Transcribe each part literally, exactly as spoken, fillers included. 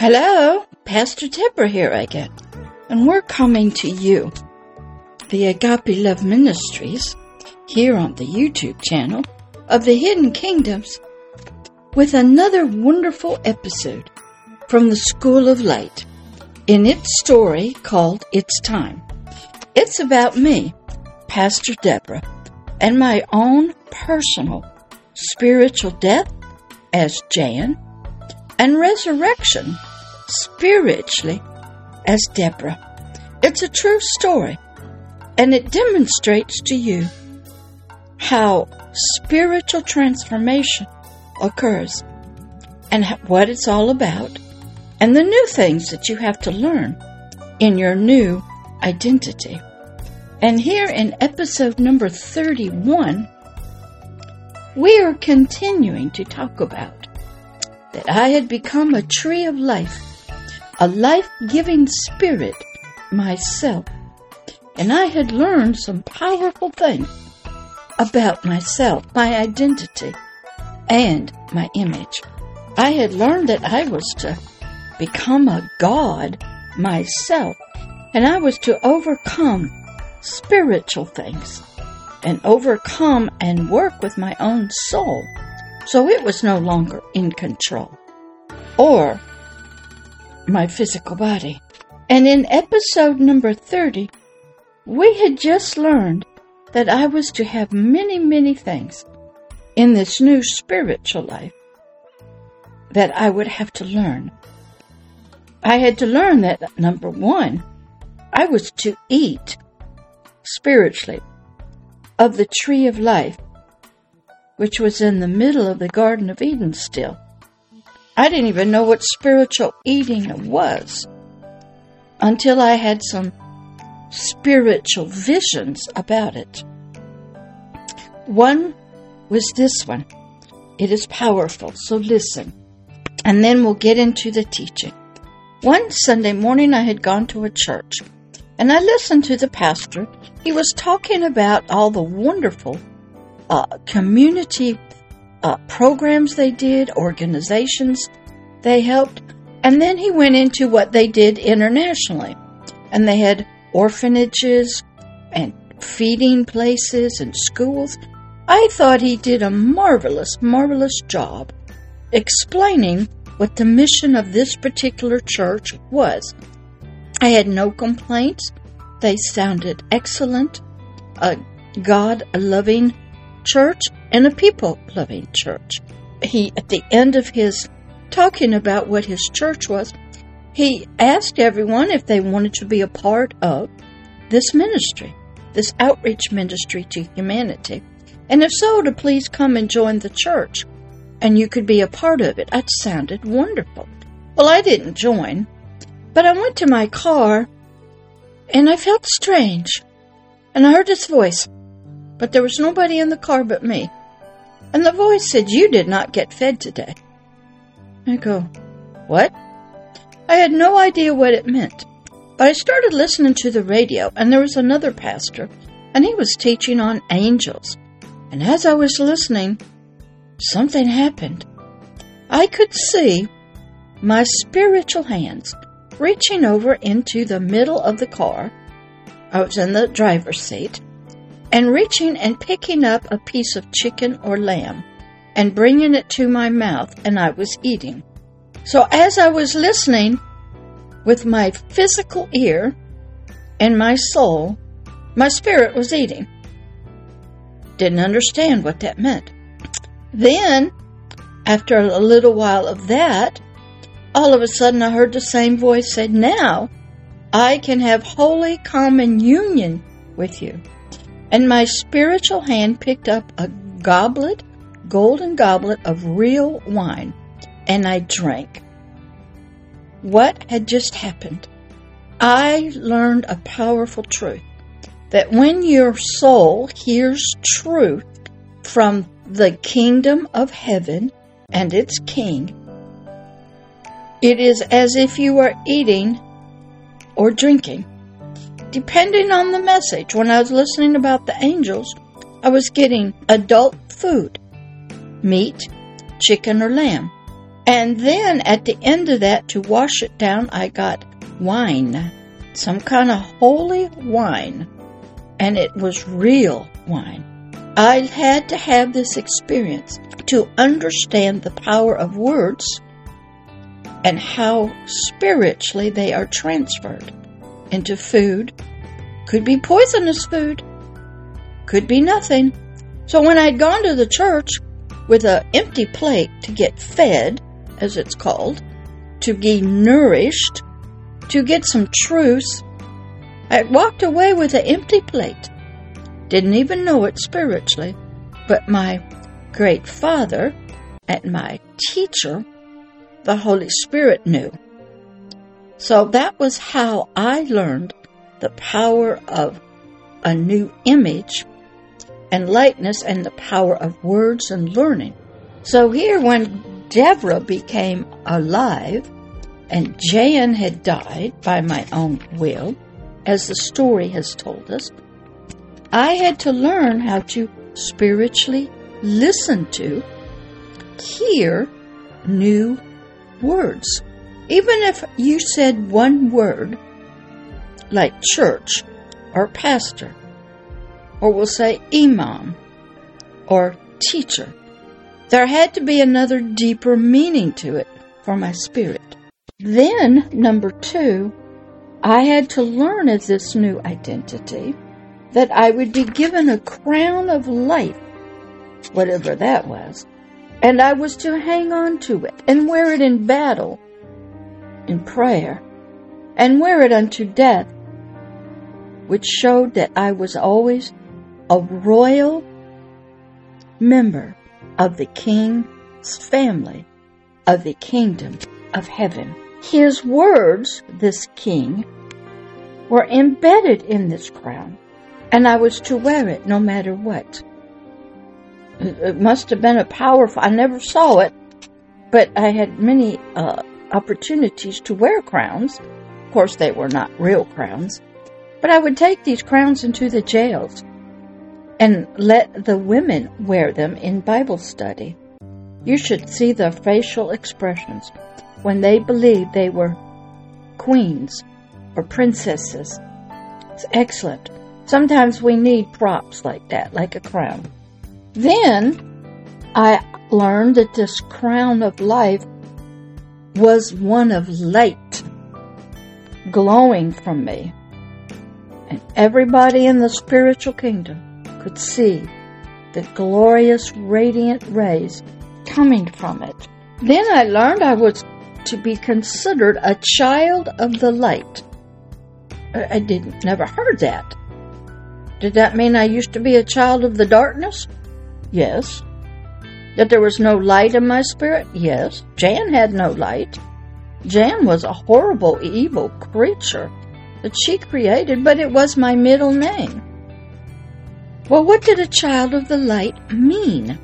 Hello, Pastor Deborah here again, and we're coming to you, the Agape Love Ministries, here on the YouTube channel of the Hidden Kingdoms, with another wonderful episode from the School of Light, in its story called It's Time. It's about me, Pastor Deborah, and my own personal spiritual death as Jan, and resurrection spiritually as Deborah. It's a true story, and it demonstrates to you how spiritual transformation occurs and what it's all about, and the new things that you have to learn in your new identity. And here in episode number thirty-one, we are continuing to talk about that I had become a tree of life, a life-giving spirit myself, and I had learned some powerful things about myself, my identity, and my image. I had learned that I was to become a god myself, and I was to overcome spiritual things and overcome and work with my own soul. So it was no longer in control, or my physical body. And in episode number thirty, we had just learned that I was to have many, many things in this new spiritual life that I would have to learn. I had to learn that, number one, I was to eat spiritually of the tree of life, which was in the middle of the Garden of Eden still. I didn't even know what spiritual eating was until I had some spiritual visions about it. One was this one. It is powerful, so listen. And then we'll get into the teaching. One Sunday morning I had gone to a church, and I listened to the pastor. He was talking about all the wonderful Uh, community uh, programs they did, organizations they helped, and then he went into what they did internationally. And they had orphanages and feeding places and schools. I thought he did a marvelous, marvelous job explaining what the mission of this particular church was. I had no complaints. They sounded excellent. A God-loving church and a people-loving church. He, at the end of his talking about what his church was, he asked everyone if they wanted to be a part of this ministry, this outreach ministry to humanity, and if so, to please come and join the church, and you could be a part of it. That sounded wonderful. Well, I didn't join, but I went to my car, and I felt strange, and I heard this voice. But there was nobody in the car but me. And the voice said, "You did not get fed today." I go, "What?" I had no idea what it meant. But I started listening to the radio, and there was another pastor, and he was teaching on angels. And as I was listening, something happened. I could see my spiritual hands reaching over into the middle of the car. I was in the driver's seat. And reaching and picking up a piece of chicken or lamb and bringing it to my mouth, and I was eating. So as I was listening with my physical ear and my soul, my spirit was eating. Didn't understand what that meant. Then, after a little while of that, all of a sudden I heard the same voice say, "Now I can have holy common union with you." And my spiritual hand picked up a goblet, golden goblet of real wine, and I drank. What had just happened? I learned a powerful truth, that when your soul hears truth from the kingdom of heaven and its king, it is as if you are eating or drinking. Depending on the message, when I was listening about the angels, I was getting adult food, meat, chicken or lamb. And then at the end of that, to wash it down, I got wine, some kind of holy wine, and it was real wine. I had to have this experience to understand the power of words and how spiritually they are transferred into food. Could be poisonous food, could be nothing. So when I'd gone to the church with an empty plate to get fed, as it's called, to be nourished, to get some truth, I walked away with an empty plate. Didn't even know it spiritually, but my great Father and my teacher, the Holy Spirit, knew. So that was how I learned the power of a new image and likeness and the power of words and learning. So here, when Deborah became alive and Jan had died by my own will, as the story has told us, I had to learn how to spiritually listen to, hear new words. Even if you said one word, like church or pastor, or we'll say imam or teacher, there had to be another deeper meaning to it for my spirit. Then, number two, I had to learn as this new identity that I would be given a crown of life, whatever that was, and I was to hang on to it and wear it in battle, in prayer, and wear it unto death, which showed that I was always a royal member of the King's family, of the kingdom of heaven. His words, this king, were embedded in this crown, and I was to wear it no matter what. It must have been a powerful, I never saw it, but I had many uh, opportunities to wear crowns. Of course, they were not real crowns, but I would take these crowns into the jails and let the women wear them in Bible study. You should see their facial expressions when they believed they were queens or princesses. It's excellent. Sometimes we need props like that, like a crown. Then I learned that this crown of life was one of light glowing from me. And everybody in the spiritual kingdom could see the glorious radiant rays coming from it. Then I learned I was to be considered a child of the light. I didn't, never heard that. Did that mean I used to be a child of the darkness? Yes. That there was no light in my spirit? Yes. Jan had no light. Jan was a horrible, evil creature that she created, but it was my middle name. Well, what did a child of the light mean?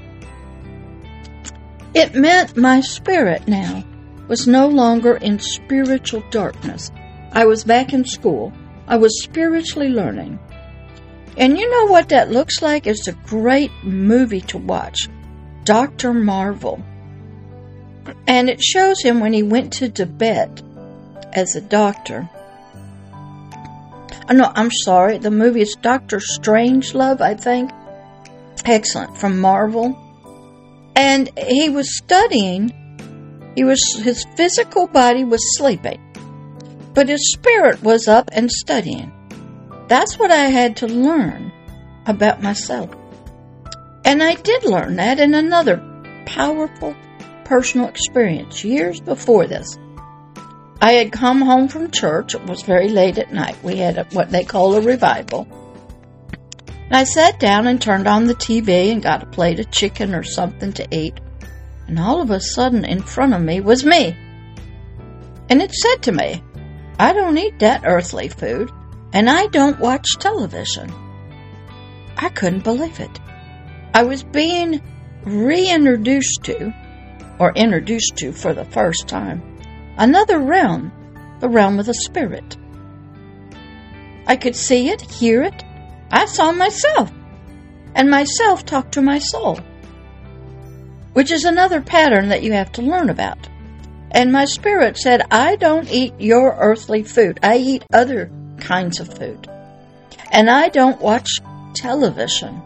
It meant my spirit now was no longer in spiritual darkness. I was back in school. I was spiritually learning. And you know what that looks like? It's a great movie to watch, Doctor Marvel. And it shows him when he went to Tibet as a doctor. Oh, no, I'm sorry. The movie is Doctor Strangelove, I think. Excellent, from Marvel. And he was studying. He was his physical body was sleeping, but his spirit was up and studying. That's what I had to learn about myself. And I did learn that in another powerful personal experience years before this. I had come home from church. It was very late at night. We had a, what they call a revival. And I sat down and turned on the T V and got a plate of chicken or something to eat. And all of a sudden in front of me was me. And it said to me, I don't eat that earthly food, and I don't watch television. I couldn't believe it. I was being reintroduced to, or introduced to for the first time, another realm, the realm of the spirit. I could see it, hear it. I saw myself, and myself talked to my soul. which is another pattern that you have to learn about. And my spirit said, I don't eat your earthly food. I eat other kinds of food. And I don't watch television.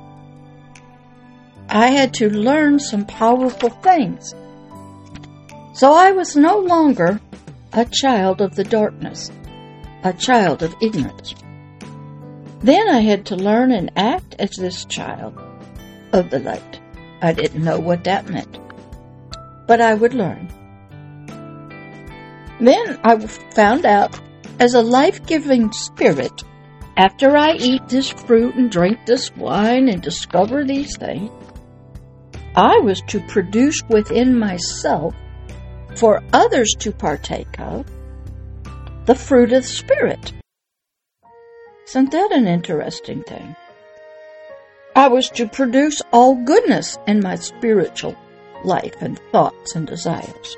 I had to learn some powerful things. So I was no longer a child of the darkness, a child of ignorance. Then I had to learn and act as this child of the light. I didn't know what that meant, but I would learn. Then I found out, as a life-giving spirit, after I eat this fruit and drink this wine and discover these things, I was to produce within myself, for others to partake of, the fruit of the Spirit. Isn't that an interesting thing? I was to produce all goodness in my spiritual life and thoughts and desires.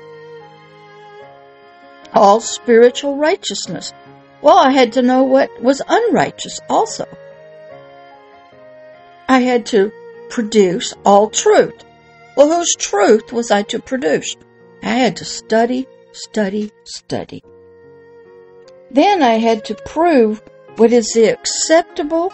All spiritual righteousness. Well, I had to know what was unrighteous also. I had to produce all truth. Well, whose truth was I to produce? I had to study, study, study. Then I had to prove what is the acceptable,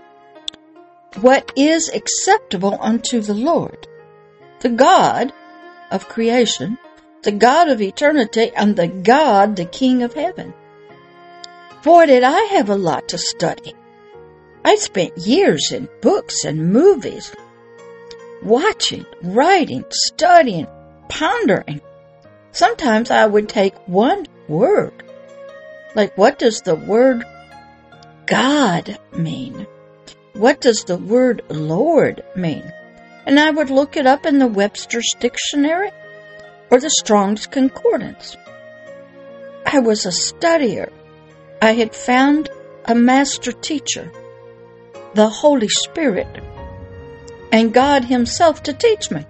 what is acceptable unto the Lord, the God of creation, the God of eternity, and the God, the King of heaven. Boy, did I have a lot to study. I spent years in books and movies, watching, writing, studying, pondering. Sometimes I would take one word, like what does the word God mean? What does the word Lord mean? And I would look it up in the Webster's Dictionary or the Strong's Concordance. I was a studier. I had found a master teacher, the Holy Spirit, and God Himself to teach me.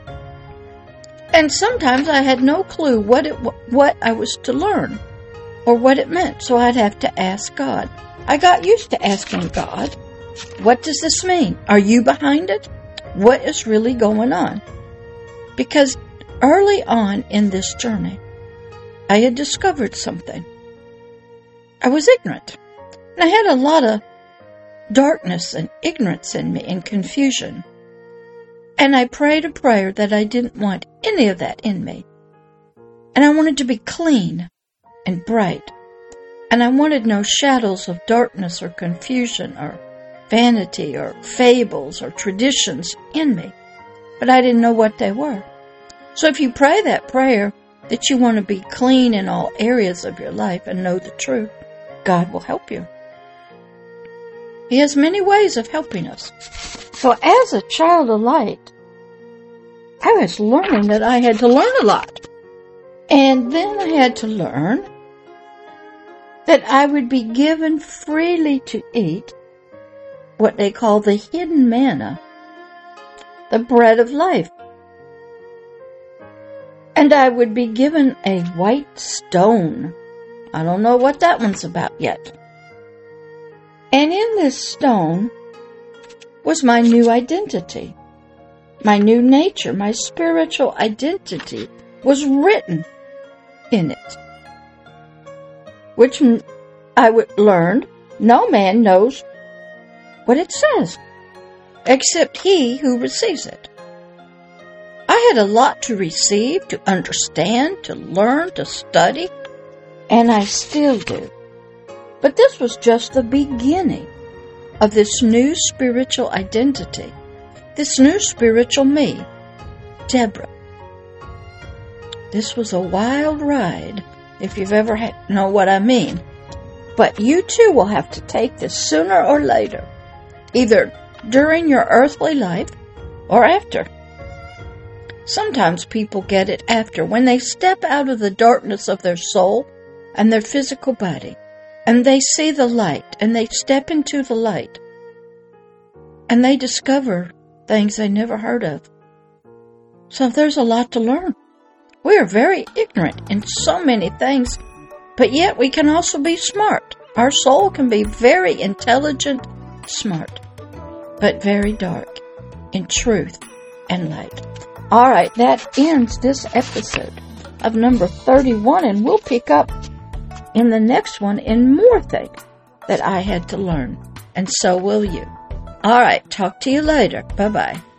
And sometimes I had no clue what it what I was to learn or what it meant, so I'd have to ask God. I got used to asking God, what does this mean? Are you behind it? What is really going on? Because early on in this journey, I had discovered something. I was ignorant. And I had a lot of darkness and ignorance in me and confusion. And I prayed a prayer that I didn't want any of that in me. And I wanted to be clean and bright. And I wanted no shadows of darkness or confusion or vanity or fables or traditions in me. But I didn't know what they were. So if you pray that prayer that you want to be clean in all areas of your life and know the truth, God will help you. He has many ways of helping us. So as a child of light, I was learning that I had to learn a lot. And then I had to learn that I would be given freely to eat what they call the hidden manna, the bread of life. And I would be given a white stone. I don't know what that one's about yet. And in this stone was my new identity, my new nature, my spiritual identity was written in it, which I would learn no man knows what it says, except he who receives it. I had a lot to receive, to understand, to learn, to study, and I still do. But this was just the beginning of this new spiritual identity, this new spiritual me, Deborah. This was a wild ride, if you've ever had, know what I mean. But you too will have to take this sooner or later, either during your earthly life or after. Sometimes people get it after, when they step out of the darkness of their soul and their physical body, and they see the light, and they step into the light, and they discover things they never heard of. So there's a lot to learn. We are very ignorant in so many things, but yet we can also be smart. Our soul can be very intelligent, smart, but very dark in truth and light. All right, that ends this episode of number thirty-one, and we'll pick up in the next one in more things that I had to learn, and so will you. All right, talk to you later. Bye-bye.